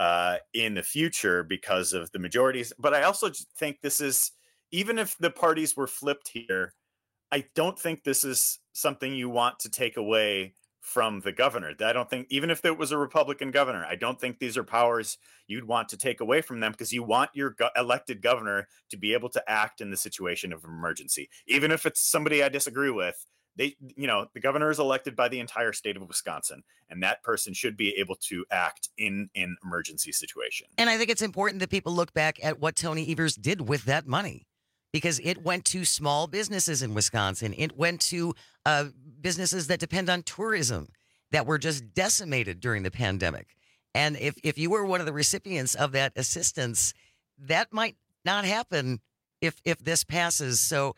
in the future because of the majorities. But I also think this is, even if the parties were flipped here, I don't think this is something you want to take away from the governor. I don't think, even if it was a Republican governor, I don't think these are powers you'd want to take away from them, because you want your elected governor to be able to act in the situation of emergency. Even if it's somebody I disagree with, the governor is elected by the entire state of Wisconsin, and that person should be able to act in an emergency situation.
And I think it's important that people look back at what Tony Evers did with that money, because it went to small businesses in Wisconsin. It went to businesses that depend on tourism that were just decimated during the pandemic. And if you were one of the recipients of that assistance, that might not happen if this passes. So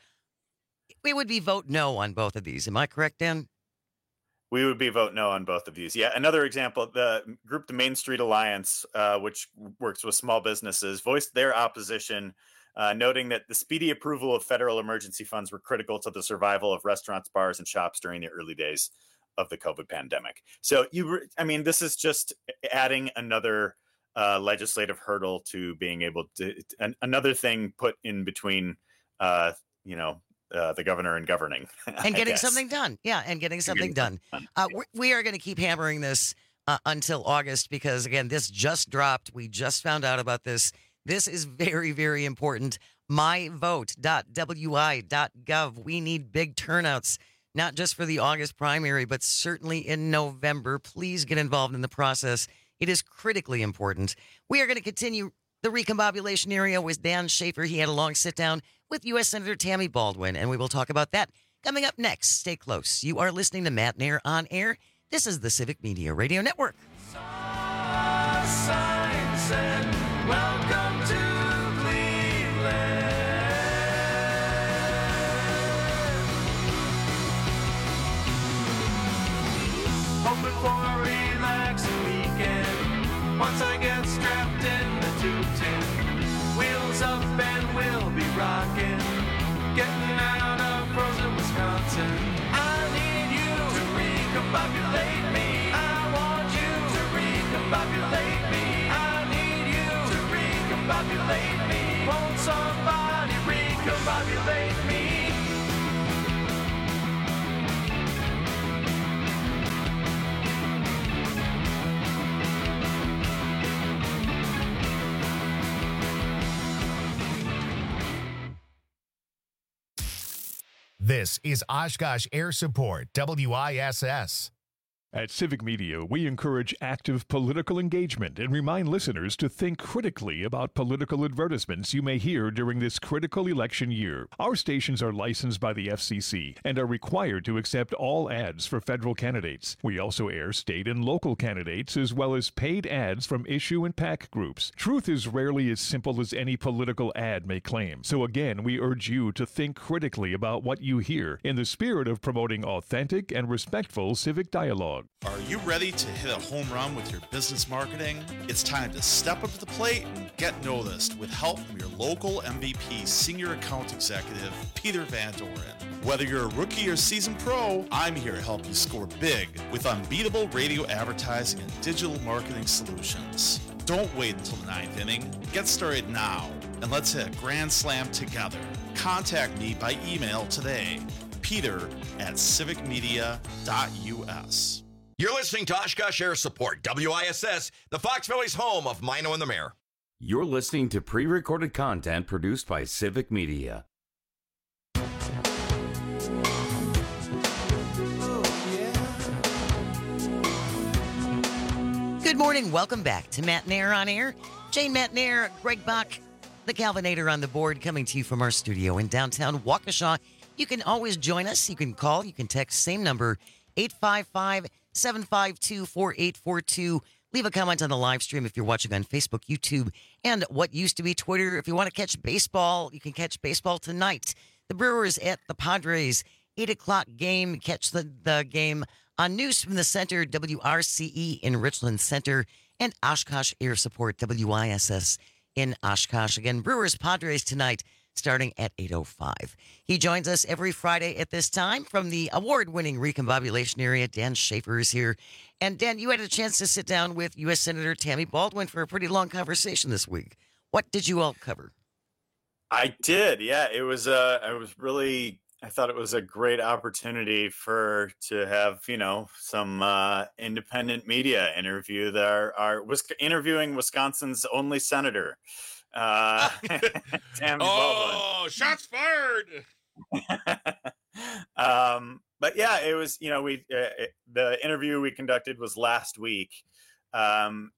we would be vote no on both of these. Am I correct, Dan?
We would be vote no on both of these. Yeah. Another example, the group, the Main Street Alliance, which works with small businesses, voiced their opposition, noting that the speedy approval of federal emergency funds were critical to the survival of restaurants, bars, and shops during the early days of the COVID pandemic. So this is just adding another legislative hurdle to being able to, another thing put in between, the governor and governing.
And getting something done. Yeah, and getting something done. We are going to keep hammering this until August, because, again, this just dropped. We just found out about this. This is very, very important. myvote.wi.gov. We need big turnouts, not just for the August primary, but certainly in November. Please get involved in the process. It is critically important. We are going to continue the recombobulation area with Dan Schaefer. He had a long sit-down with U.S. Senator Tammy Baldwin, and we will talk about that coming up next. Stay close. You are listening to Matt Nair on Air. This is the Civic Media Radio Network.
Welcome to Cleveland. Hoping for a relaxing weekend. Once I get strapped in the 210, wheels up and we'll be rocking. Getting out of frozen Wisconsin. I need you to recombobulate me. I want you to recombobulate me. Recombobulate me. Won't somebody recombobulate me?
This is Oshkosh Air Support, WISS.
At Civic Media, we encourage active political engagement and remind listeners to think critically about political advertisements you may hear during this critical election year. Our stations are licensed by the FCC and are required to accept all ads for federal candidates. We also air state and local candidates as well as paid ads from issue and PAC groups. Truth is rarely as simple as any political ad may claim. So again, we urge you to think critically about what you hear in the spirit of promoting authentic and respectful civic dialogue.
Are you ready to hit a home run with your business marketing? It's time to step up to the plate and get noticed with help from your local MVP Senior Account Executive, Peter Van Doren. Whether you're a rookie or seasoned pro, I'm here to help you score big with unbeatable radio advertising and digital marketing solutions. Don't wait until the ninth inning. Get started now, and let's hit a grand slam together. Contact me by email today, peter@civicmedia.us.
You're listening to Oshkosh Air Support, WISS, the Fox Valley's home of Mino and the Mayor.
You're listening to pre-recorded content produced by Civic Media.
Good morning. Welcome back to Matt Nair on Air. Jane Matt Nair, Greg Bach, the Calvinator on the board, coming to you from our studio in downtown Waukesha. You can always join us. You can call. You can text. Same number, 855-752-4842. Leave a comment on the live stream if you're watching on Facebook, YouTube, and what used to be Twitter. If you want to catch baseball, you can catch baseball tonight. The Brewers at the Padres, 8 o'clock game. Catch the game on News from the Center, WRCE in Richland Center, and Oshkosh Air Support, WISS in Oshkosh. Again, Brewers Padres tonight, starting at 8:05. He joins us every Friday at this time from the award-winning recombobulation area. Dan Schaefer is here. And Dan, you had a chance to sit down with U.S. Senator Tammy Baldwin for a pretty long conversation this week. What did you all cover?
I did. Yeah, it was I thought it was a great opportunity to have, some independent media interview was interviewing Wisconsin's only senator. Tammy Baldwin.
Shots fired.
But yeah, it was, the interview we conducted was last week. And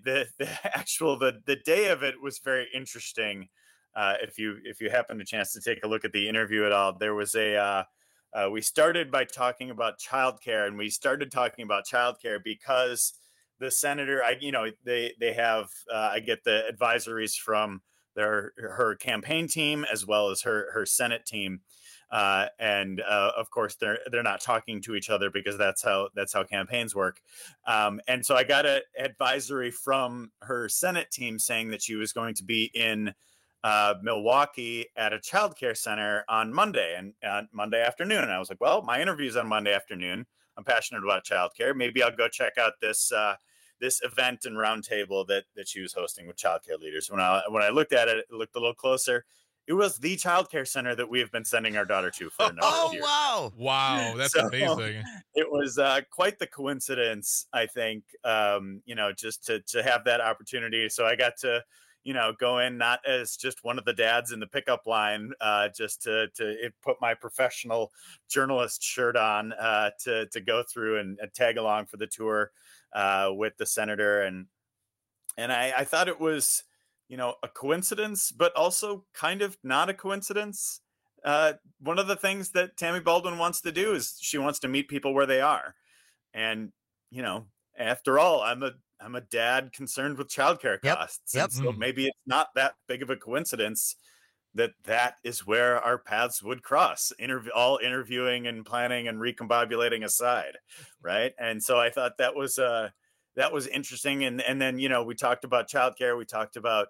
the day of it was very interesting. If you happen a chance to take a look at the interview at all, there was we started by talking about childcare, and we started talking about childcare because the senator, they have, I get the advisories from her campaign team as well as her Senate team. And of course they're not talking to each other because that's how campaigns work. And so I got an advisory from her Senate team saying that she was going to be in Milwaukee at a childcare center on Monday Monday afternoon. And I was like, well, my interview's on Monday afternoon. I'm passionate about childcare. Maybe I'll go check out this event and roundtable that she was hosting with childcare leaders. When I looked at it, it looked a little closer. It was the childcare center that we have been sending our daughter to for a number of years.
Wow, that's amazing.
It was quite the coincidence, I think, just to have that opportunity. So I got to, go in not as just one of the dads in the pickup line, just to put my professional journalist shirt on to go through and tag along for the tour with the senator. And I thought it was, a coincidence, but also kind of not a coincidence. One of the things that Tammy Baldwin wants to do is she wants to meet people where they are. And, after all, I'm a dad concerned with childcare costs. Yep. So maybe it's not that big of a coincidence that is where our paths would cross, all interviewing and planning and recombobulating aside. Right. And so I thought that was interesting. And then, we talked about childcare. We talked about,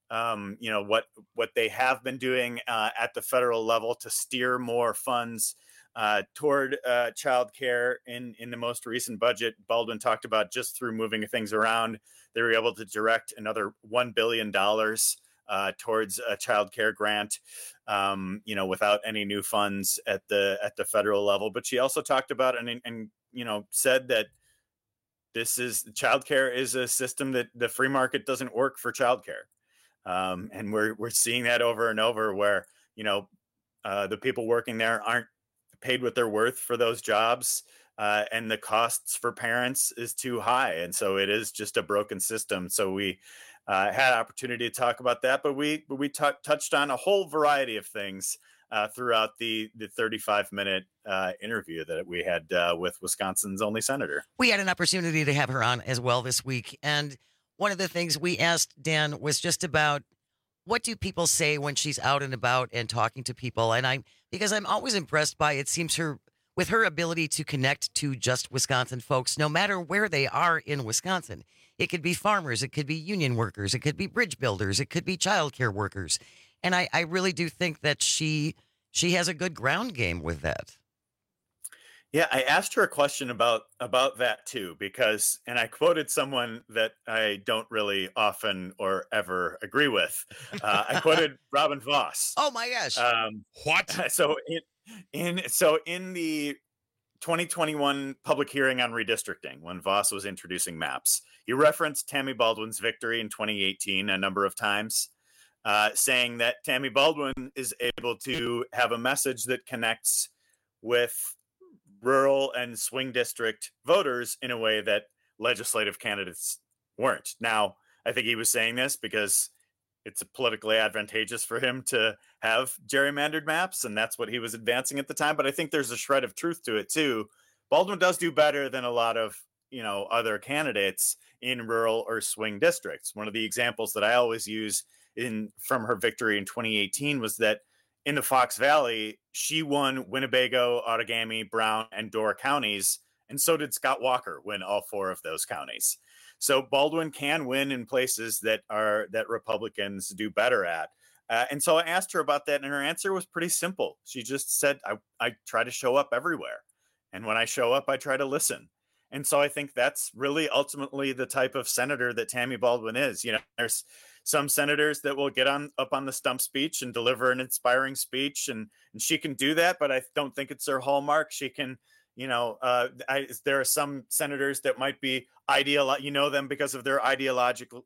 what they have been doing at the federal level to steer more funds toward childcare in the most recent budget. Baldwin talked about just through moving things around, they were able to direct another $1 billion towards a childcare grant, without any new funds at the federal level. But she also talked about and said that childcare is a system that the free market doesn't work for childcare. And we're seeing that over and over where, the people working there aren't paid what they're worth for those jobs, and the costs for parents is too high. And so it is just a broken system. So we had opportunity to talk about that, but we touched on a whole variety of things throughout the 35-minute interview that we had with Wisconsin's only senator.
We had an opportunity to have her on as well this week. And one of the things we asked Dan was just about, what do people say when she's out and about and talking to people? And because I'm always impressed by, it seems with her ability to connect to just Wisconsin folks, no matter where they are in Wisconsin. It could be farmers, it could be union workers, it could be bridge builders, it could be childcare workers. And I really do think that she has a good ground game with that.
Yeah, I asked her a question about that too, because, and I quoted someone that I don't really often or ever agree with. I quoted Robin Vos.
Oh my gosh!
What? So in the 2021 public hearing on redistricting, when Vos was introducing maps, he referenced Tammy Baldwin's victory in 2018 a number of times, saying that Tammy Baldwin is able to have a message that connects with rural and swing district voters in a way that legislative candidates weren't. Now, I think he was saying this because it's politically advantageous for him to have gerrymandered maps, and that's what he was advancing at the time. But I think there's a shred of truth to it too. Baldwin does do better than a lot of, other candidates in rural or swing districts. One of the examples that I always use from her victory in 2018 was that in the Fox Valley, she won Winnebago, Outagamie, Brown, and Door counties, and so did Scott Walker win all 4 of those counties. So Baldwin can win in places that Republicans do better at. And so I asked her about that, and her answer was pretty simple. She just said, I try to show up everywhere. And when I show up, I try to listen. And so I think that's really ultimately the type of senator that Tammy Baldwin is. There's some senators that will get up on the stump speech and deliver an inspiring speech, and she can do that, but I don't think it's her hallmark. She can, there are some senators that might be them because of their ideological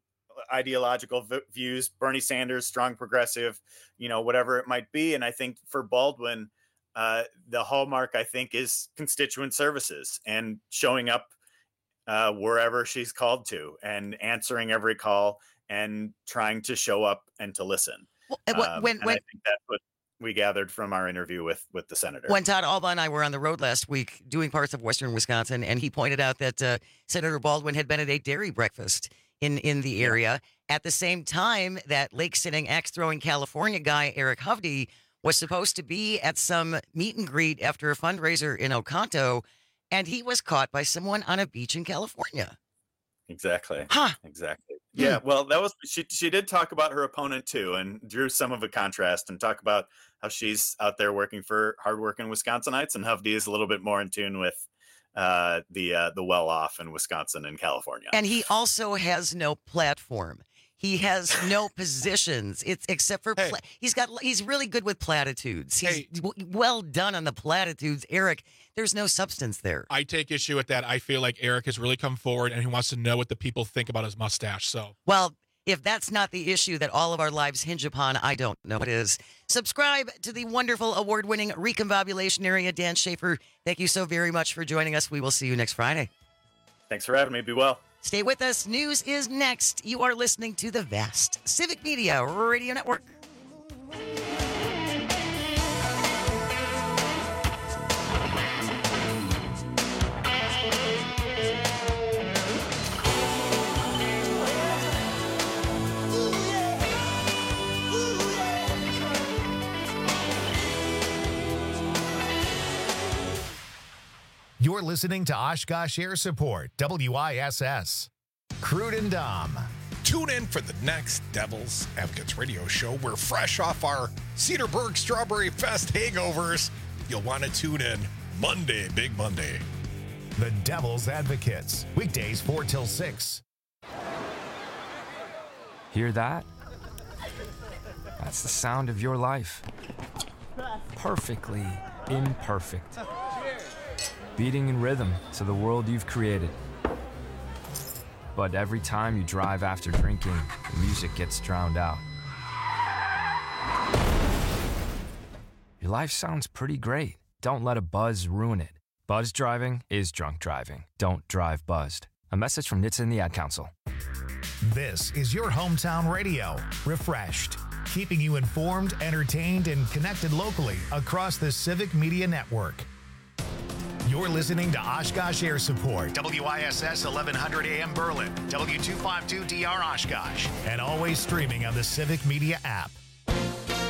views. Bernie Sanders, strong progressive, whatever it might be. And I think for Baldwin, the hallmark, I think, is constituent services and showing up wherever she's called to and answering every call and trying to show up and to listen. And I think that's what we gathered from our interview with the senator.
When Todd Alba and I were on the road last week doing parts of western Wisconsin, and he pointed out that Senator Baldwin had been at a dairy breakfast in the area at the same time that lake-sitting, axe-throwing California guy Eric Hovde was supposed to be at some meet and greet after a fundraiser in Oconto, and he was caught by someone on a beach in California.
Exactly.
Huh.
Exactly. Yeah. Well, that was, she did talk about her opponent too, and drew some of a contrast and talk about how she's out there working for hardworking Wisconsinites, and Hovde is a little bit more in tune with the well-off in Wisconsin and California.
And he also has no platform. He has no positions. It's except for he's really good with platitudes. He's well done on the platitudes. Eric, there's no substance there.
I take issue with that. I feel like Eric has really come forward and he wants to know what the people think about his mustache. So,
well, if that's not the issue that all of our lives hinge upon, I don't know what is. Subscribe to the wonderful award-winning Recombobulation area. Dan Schaefer, thank you so very much for joining us. We will see you next Friday.
Thanks for having me. Be well.
Stay with us. News is next. You are listening to the Vast Civic Media Radio Network.
You're listening to Oshkosh Air Support, WISS. Crude and Dom.
Tune in for the next Devil's Advocates radio show. We're fresh off our Cedarburg Strawberry Fest hangovers. You'll want to tune in Monday, Big Monday.
The Devil's Advocates, weekdays 4 till 6.
Hear that? That's the sound of your life. Perfectly imperfect. Beating in rhythm to the world you've created. But every time you drive after drinking, the music gets drowned out. Your life sounds pretty great Don't let a buzz ruin it. Buzz driving is drunk driving. Don't drive buzzed. A message from NHTSA and the Ad Council.
This is your hometown radio, Refreshed, keeping you informed, entertained, and connected locally across the Civic Media Network. You're listening to Oshkosh Air Support, WISS 1100 AM Berlin, W252DR Oshkosh, and always streaming on the Civic Media app.